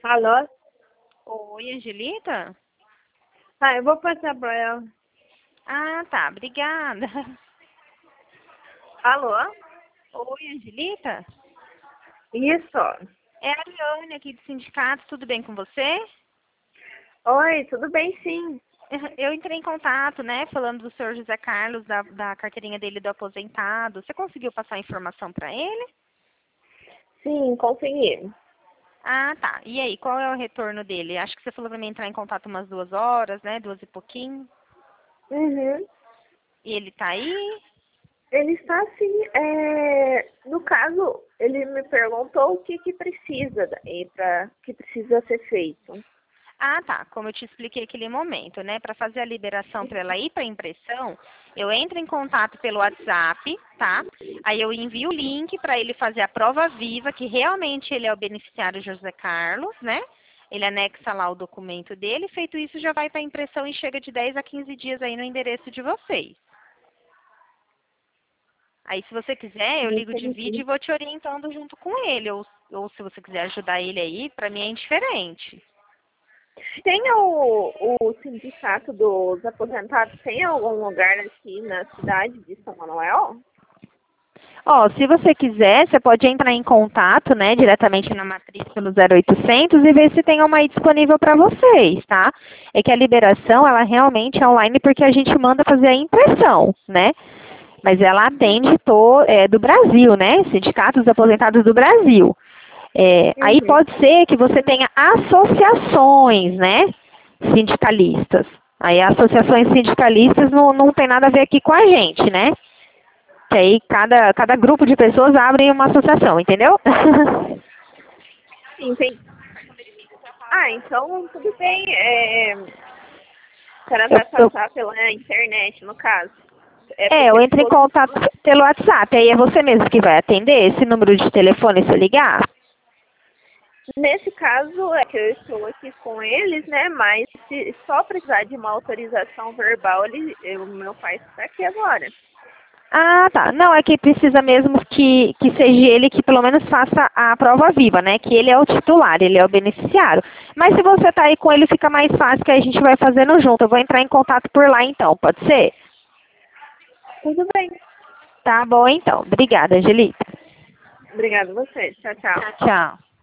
Alô? Oi, Angelita? Ah, eu vou passar pra ela. Ah, tá, obrigada. Alô? Oi, Angelita? Isso. É a Ariane aqui do sindicato, tudo bem com você? Oi, tudo bem sim. Eu entrei em contato, né, falando do senhor José Carlos, da carteirinha dele do aposentado. Você conseguiu passar a informação para ele? Sim, consegui. Ah, tá. E aí, qual é o retorno dele? Acho que você falou para mim entrar em contato umas 2 horas, né, 2 e pouquinho. Uhum. E ele tá aí? Ele está assim, no caso, ele me perguntou o que que precisa daí para que precisa ser feito. Ah, tá. Como eu te expliquei naquele momento, né? Para fazer a liberação para ela ir para impressão, eu entro em contato pelo WhatsApp, tá? Aí eu envio o link para ele fazer a prova viva, que realmente ele é o beneficiário José Carlos, né? Ele anexa lá o documento dele. Feito isso, já vai para impressão e chega de 10 a 15 dias aí no endereço de vocês. Aí, se você quiser, eu ligo de vídeo e Entendi. vou te orientando junto com ele. Ou se você quiser ajudar ele aí, para mim é indiferente. Tem o sindicato dos aposentados, tem algum lugar aqui na cidade de São Manuel? Ó, se você quiser, você pode entrar em contato, né, diretamente na matriz pelo 0800 e ver se tem uma aí disponível para vocês, tá? É que a liberação, ela realmente é online porque a gente manda fazer a impressão, né? Mas ela atende do Brasil, né? Sindicatos Aposentados do Brasil. Aí Uhum. pode ser que você tenha associações, né, sindicalistas. Aí associações sindicalistas não tem nada a ver aqui com a gente, né? Que aí cada grupo de pessoas abre uma associação, entendeu? Entendi. Ah, então tudo bem. A senhora Eu, vai eu, passar pela internet, no caso. É eu porque entro em ficou. contato pelo WhatsApp, aí é você mesmo que vai atender esse número de telefone se eu ligar? Nesse caso, é que eu estou aqui com eles, né? Mas se só precisar de uma autorização verbal, o meu pai está aqui agora. Ah, tá. Não, é que precisa mesmo que seja ele que pelo menos faça a prova viva, né? Que ele é o titular, ele é o beneficiário. Mas se você tá aí com ele, fica mais fácil que a gente vai fazendo junto. Eu vou entrar em contato por lá então, pode ser? Tudo bem. Tá bom então. Obrigada, Angelita. Obrigada a você. Tchau, tchau. Tchau.